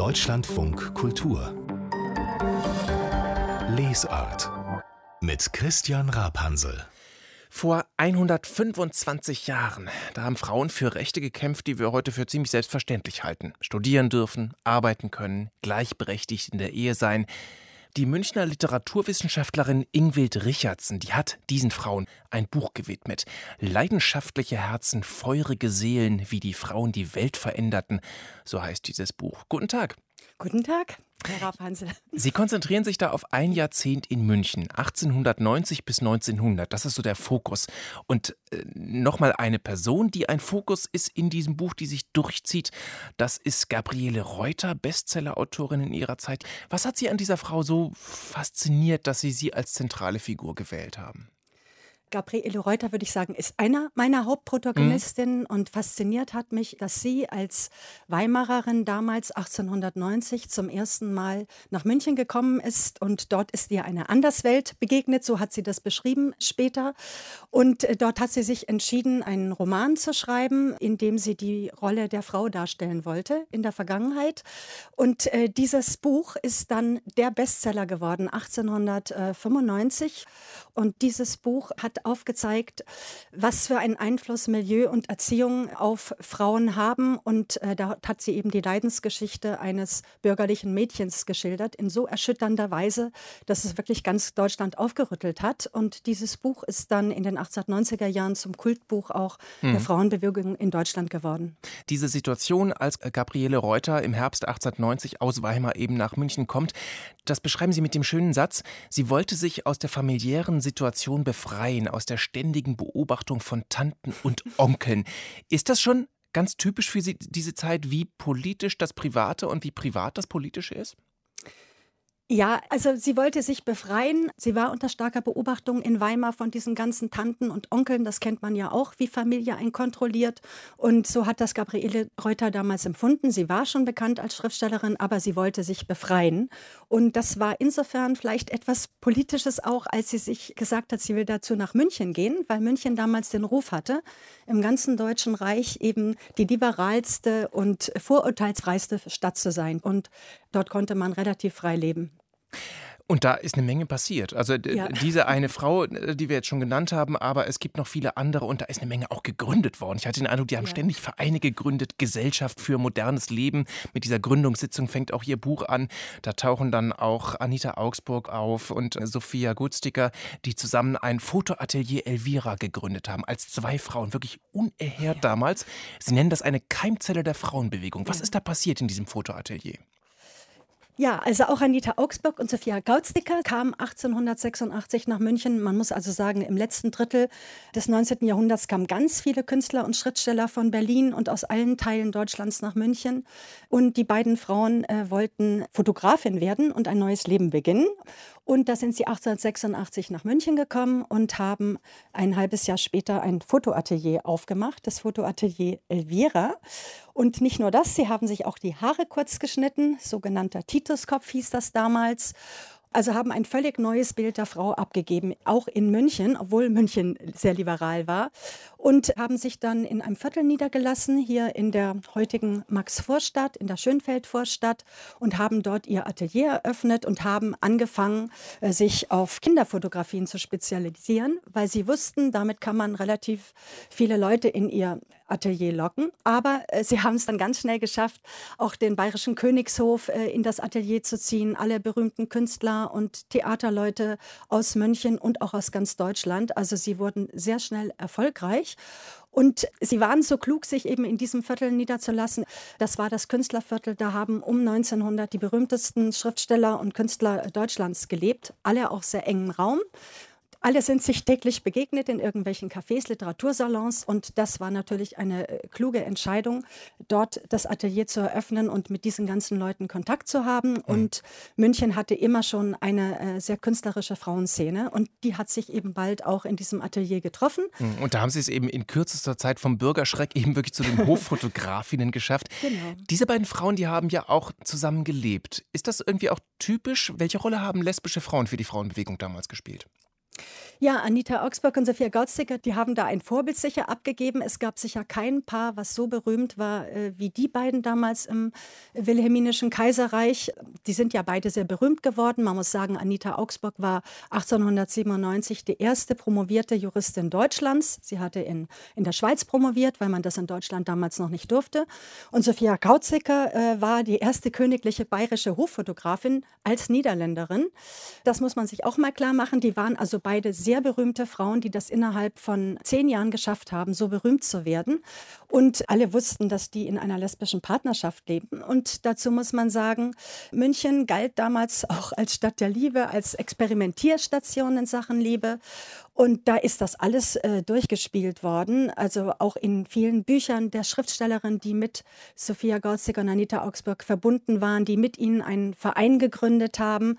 Deutschlandfunk Kultur Lesart mit Christian Rapansel. Vor 125 Jahren, da haben Frauen für Rechte gekämpft, die wir heute für ziemlich selbstverständlich halten. Studieren dürfen, arbeiten können, gleichberechtigt in der Ehe sein. Die Münchner Literaturwissenschaftlerin Ingvild Richardson, die hat diesen Frauen ein Buch gewidmet. Leidenschaftliche Herzen, feurige Seelen, wie die Frauen die Welt veränderten. So heißt dieses Buch. Guten Tag. Guten Tag, Herr Rapansel. Sie konzentrieren sich da auf ein Jahrzehnt in München, 1890 bis 1900. Das ist so der Fokus. Und nochmal eine Person, die ein Fokus ist in diesem Buch, die sich durchzieht. Das ist Gabriele Reuter, Bestsellerautorin in ihrer Zeit. Was hat Sie an dieser Frau so fasziniert, dass Sie als zentrale Figur gewählt haben? Gabriele Reuter, würde ich sagen, ist einer meiner Hauptprotagonistinnen und fasziniert hat mich, dass sie als Weimarerin damals 1890 zum ersten Mal nach München gekommen ist und dort ist ihr eine Anderswelt begegnet, so hat sie das beschrieben später. Und dort hat sie sich entschieden, einen Roman zu schreiben, in dem sie die Rolle der Frau darstellen wollte in der Vergangenheit. Und dieses Buch ist dann der Bestseller geworden, 1895. Und dieses Buch hat aufgezeigt, was für einen Einfluss Milieu und Erziehung auf Frauen haben. Und da hat sie eben die Leidensgeschichte eines bürgerlichen Mädchens geschildert, in so erschütternder Weise, dass es wirklich ganz Deutschland aufgerüttelt hat. Und dieses Buch ist dann in den 1890er Jahren zum Kultbuch auch der Frauenbewegung in Deutschland geworden. Diese Situation, als Gabriele Reuter im Herbst 1890 aus Weimar eben nach München kommt, das beschreiben Sie mit dem schönen Satz: Sie wollte sich aus der familiären Situation befreien, aus der ständigen Beobachtung von Tanten und Onkeln. Ist das schon ganz typisch für Sie, diese Zeit, wie politisch das Private und wie privat das Politische ist? Ja, also sie wollte sich befreien. Sie war unter starker Beobachtung in Weimar von diesen ganzen Tanten und Onkeln. Das kennt man ja auch, wie Familie einen kontrolliert. Und so hat das Gabriele Reuter damals empfunden. Sie war schon bekannt als Schriftstellerin, aber sie wollte sich befreien. Und das war insofern vielleicht etwas Politisches auch, als sie sich gesagt hat, sie will dazu nach München gehen, weil München damals den Ruf hatte, im ganzen Deutschen Reich eben die liberalste und vorurteilsfreiste Stadt zu sein. Und dort konnte man relativ frei leben. Und da ist eine Menge passiert. Also diese eine Frau, die wir jetzt schon genannt haben, aber es gibt noch viele andere und da ist eine Menge auch gegründet worden. Ich hatte den Eindruck, die haben ständig Vereine gegründet, Gesellschaft für modernes Leben. Mit dieser Gründungssitzung fängt auch ihr Buch an. Da tauchen dann auch Anita Augsburg auf und Sophia Gutsticker, die zusammen ein Fotoatelier Elvira gegründet haben, als zwei Frauen, wirklich unerhört damals. Sie nennen das eine Keimzelle der Frauenbewegung. Was ist da passiert in diesem Fotoatelier? Ja, also auch Anita Augsburg und Sophia Gutsticker kamen 1886 nach München. Man muss also sagen, im letzten Drittel des 19. Jahrhunderts kamen ganz viele Künstler und Schriftsteller von Berlin und aus allen Teilen Deutschlands nach München. Und die beiden Frauen wollten Fotografin werden und ein neues Leben beginnen. Und da sind sie 1886 nach München gekommen und haben ein halbes Jahr später ein Fotoatelier aufgemacht, das Fotoatelier Elvira. Und nicht nur das, sie haben sich auch die Haare kurz geschnitten, sogenannter Tituskopf hieß das damals. Also haben ein völlig neues Bild der Frau abgegeben, auch in München, obwohl München sehr liberal war. Und haben sich dann in einem Viertel niedergelassen, hier in der heutigen Maxvorstadt, in der Schönfeldvorstadt, und haben dort ihr Atelier eröffnet und haben angefangen, sich auf Kinderfotografien zu spezialisieren, weil sie wussten, damit kann man relativ viele Leute in ihr Atelier locken. Aber sie haben es dann ganz schnell geschafft, auch den Bayerischen Königshof in das Atelier zu ziehen, alle berühmten Künstler und Theaterleute aus München und auch aus ganz Deutschland. Also sie wurden sehr schnell erfolgreich. Und sie waren so klug, sich eben in diesem Viertel niederzulassen. Das war das Künstlerviertel. Da haben um 1900 die berühmtesten Schriftsteller und Künstler Deutschlands gelebt. Alle auf sehr engem Raum. Alle sind sich täglich begegnet in irgendwelchen Cafés, Literatursalons und das war natürlich eine kluge Entscheidung, dort das Atelier zu eröffnen und mit diesen ganzen Leuten Kontakt zu haben. Und München hatte immer schon eine sehr künstlerische Frauenszene und die hat sich eben bald auch in diesem Atelier getroffen. Und da haben Sie es eben in kürzester Zeit vom Bürgerschreck eben wirklich zu den Hoffotografinnen geschafft. Genau. Diese beiden Frauen, die haben ja auch zusammen gelebt. Ist das irgendwie auch typisch? Welche Rolle haben lesbische Frauen für die Frauenbewegung damals gespielt? Ja, Anita Augsburg und Sophia Gautzdicker, die haben da ein Vorbild sicher abgegeben. Es gab sicher kein Paar, was so berühmt war wie die beiden damals im Wilhelminischen Kaiserreich. Die sind ja beide sehr berühmt geworden. Man muss sagen, Anita Augsburg war 1897 die erste promovierte Juristin Deutschlands. Sie hatte in der Schweiz promoviert, weil man das in Deutschland damals noch nicht durfte. Und Sophia Gautzdicker war die erste königliche bayerische Hoffotografin als Niederländerin. Das muss man sich auch mal klar machen. Die waren also beide sehr berühmte Frauen, die das innerhalb von 10 Jahren geschafft haben, so berühmt zu werden. Und alle wussten, dass die in einer lesbischen Partnerschaft lebten. Und dazu muss man sagen, München galt damals auch als Stadt der Liebe, als Experimentierstation in Sachen Liebe. Und da ist das alles durchgespielt worden, also auch in vielen Büchern der Schriftstellerin, die mit Sophia Gautzdicker und Anita Augsburg verbunden waren, die mit ihnen einen Verein gegründet haben,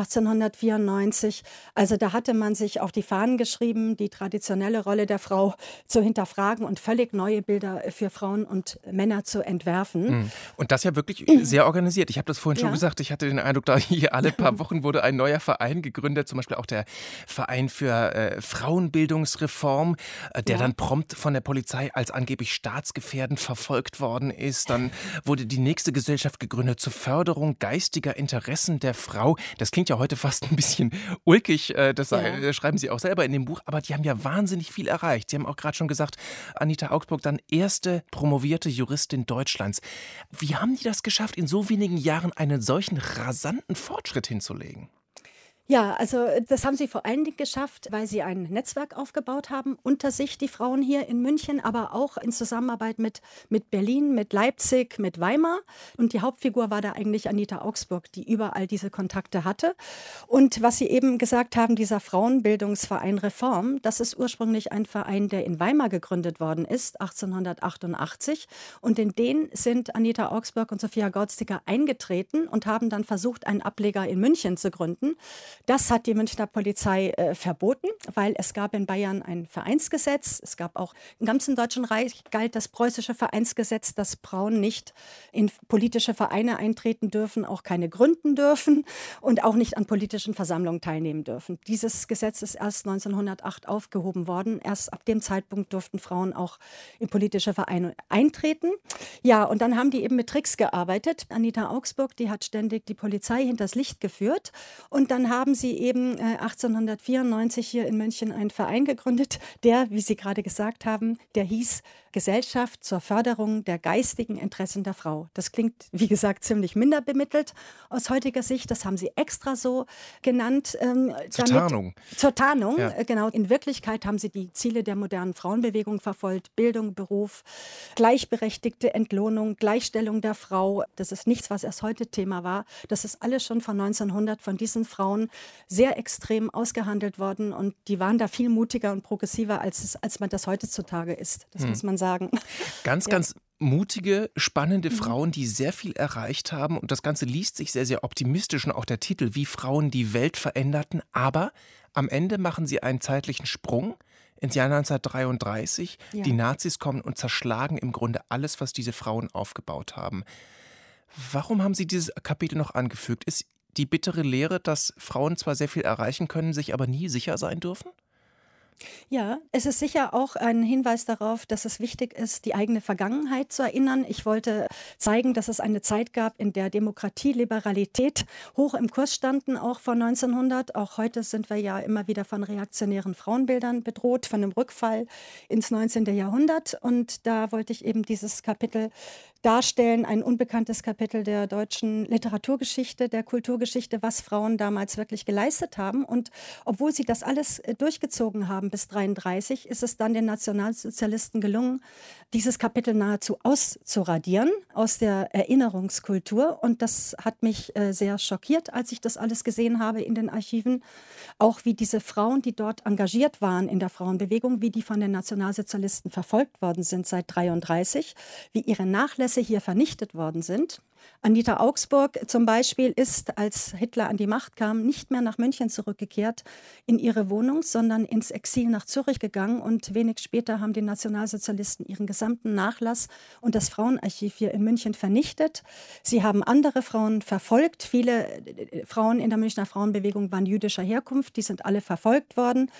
1894. Also da hatte man sich auf die Fahnen geschrieben, die traditionelle Rolle der Frau zu hinterfragen und völlig neue Bilder für Frauen und Männer zu entwerfen. Und das ja wirklich sehr organisiert. Ich habe das vorhin schon gesagt, ich hatte den Eindruck, da hier alle paar Wochen wurde ein neuer Verein gegründet, zum Beispiel auch der Verein für Frauenbildungsreform, der dann prompt von der Polizei als angeblich staatsgefährdend verfolgt worden ist. Dann wurde die nächste Gesellschaft gegründet zur Förderung geistiger Interessen der Frau. Das klingt ja heute fast ein bisschen ulkig, das schreiben Sie auch selber in dem Buch, aber die haben ja wahnsinnig viel erreicht. Sie haben auch gerade schon gesagt, Anita Augsburg dann erste promovierte Juristin Deutschlands. Wie haben die das geschafft, in so wenigen Jahren einen solchen rasanten Fortschritt hinzulegen? Ja, also das haben sie vor allen Dingen geschafft, weil sie ein Netzwerk aufgebaut haben, unter sich die Frauen hier in München, aber auch in Zusammenarbeit mit Berlin, mit Leipzig, mit Weimar. Und die Hauptfigur war da eigentlich Anita Augsburg, die überall diese Kontakte hatte. Und was Sie eben gesagt haben, dieser Frauenbildungsverein Reform, das ist ursprünglich ein Verein, der in Weimar gegründet worden ist, 1888. Und in den sind Anita Augsburg und Sophia Gautzdicker eingetreten und haben dann versucht, einen Ableger in München zu gründen. Das hat die Münchner Polizei verboten, weil es gab in Bayern ein Vereinsgesetz. Es gab auch im ganzen Deutschen Reich galt das preußische Vereinsgesetz, dass Frauen nicht in politische Vereine eintreten dürfen, auch keine gründen dürfen und auch nicht an politischen Versammlungen teilnehmen dürfen. Dieses Gesetz ist erst 1908 aufgehoben worden. Erst ab dem Zeitpunkt durften Frauen auch in politische Vereine eintreten. Ja, und dann haben die eben mit Tricks gearbeitet. Anita Augsburg, die hat ständig die Polizei hinters Licht geführt. Und dann haben sie eben 1894 hier in München einen Verein gegründet, der, wie Sie gerade gesagt haben, der hieß Gesellschaft zur Förderung der geistigen Interessen der Frau. Das klingt, wie gesagt, ziemlich minder bemittelt aus heutiger Sicht. Das haben sie extra so genannt. Zur Tarnung, ja. Genau. In Wirklichkeit haben sie die Ziele der modernen Frauenbewegung verfolgt. Bildung, Beruf, gleichberechtigte Entlohnung, Gleichstellung der Frau. Das ist nichts, was erst heute Thema war. Das ist alles schon von 1900 von diesen Frauen sehr extrem ausgehandelt worden. Und die waren da viel mutiger und progressiver, als man das heutzutage ist. Das muss man sagen. Ganz mutige, spannende Frauen, die sehr viel erreicht haben. Und das Ganze liest sich sehr, sehr optimistisch. Und auch der Titel, wie Frauen die Welt veränderten. Aber am Ende machen sie einen zeitlichen Sprung ins Jahr 1933. Ja. Die Nazis kommen und zerschlagen im Grunde alles, was diese Frauen aufgebaut haben. Warum haben Sie dieses Kapitel noch angefügt? Ist die bittere Lehre, dass Frauen zwar sehr viel erreichen können, sich aber nie sicher sein dürfen? Ja, es ist sicher auch ein Hinweis darauf, dass es wichtig ist, die eigene Vergangenheit zu erinnern. Ich wollte zeigen, dass es eine Zeit gab, in der Demokratie, Liberalität hoch im Kurs standen, auch vor 1900. Auch heute sind wir ja immer wieder von reaktionären Frauenbildern bedroht, von einem Rückfall ins 19. Jahrhundert. Und da wollte ich eben dieses Kapitel darstellen, ein unbekanntes Kapitel der deutschen Literaturgeschichte, der Kulturgeschichte, was Frauen damals wirklich geleistet haben. Und obwohl sie das alles durchgezogen haben bis 1933, ist es dann den Nationalsozialisten gelungen, dieses Kapitel nahezu auszuradieren aus der Erinnerungskultur. Und das hat mich sehr schockiert, als ich das alles gesehen habe in den Archiven. Auch wie diese Frauen, die dort engagiert waren in der Frauenbewegung, wie die von den Nationalsozialisten verfolgt worden sind seit 1933, wie ihre Nachlässe hier vernichtet worden sind. Anita Augsburg zum Beispiel ist, als Hitler an die Macht kam, nicht mehr nach München zurückgekehrt in ihre Wohnung, sondern ins Exil nach Zürich gegangen. Und wenig später haben die Nationalsozialisten ihren gesamten Nachlass und das Frauenarchiv hier in München vernichtet. Sie haben andere Frauen verfolgt. Viele Frauen in der Münchner Frauenbewegung waren jüdischer Herkunft, die sind alle verfolgt worden.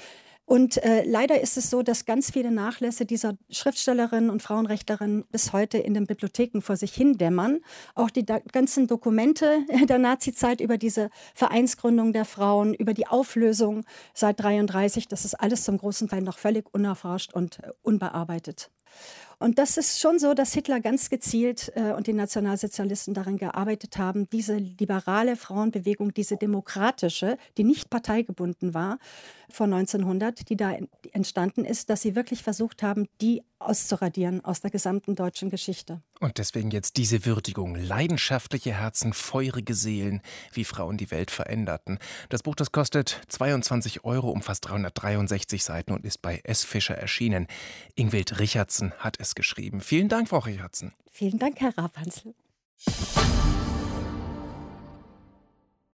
Und leider ist es so, dass ganz viele Nachlässe dieser Schriftstellerinnen und Frauenrechtlerinnen bis heute in den Bibliotheken vor sich hin dämmern. Auch die ganzen Dokumente der Nazizeit über diese Vereinsgründung der Frauen, über die Auflösung seit 1933, das ist alles zum großen Teil noch völlig unerforscht und unbearbeitet. Und das ist schon so, dass Hitler ganz gezielt und die Nationalsozialisten daran gearbeitet haben, diese liberale Frauenbewegung, diese demokratische, die nicht parteigebunden war, vor 1900, die da entstanden ist, dass sie wirklich versucht haben, die auszuradieren aus der gesamten deutschen Geschichte. Und deswegen jetzt diese Würdigung. Leidenschaftliche Herzen, feurige Seelen, wie Frauen die Welt veränderten. Das Buch, das kostet 22 €, umfasst 363 Seiten und ist bei S. Fischer erschienen. Ingvild Richardson hat es geschrieben. Vielen Dank, Frau Richardson. Vielen Dank, Herr Rapanzel.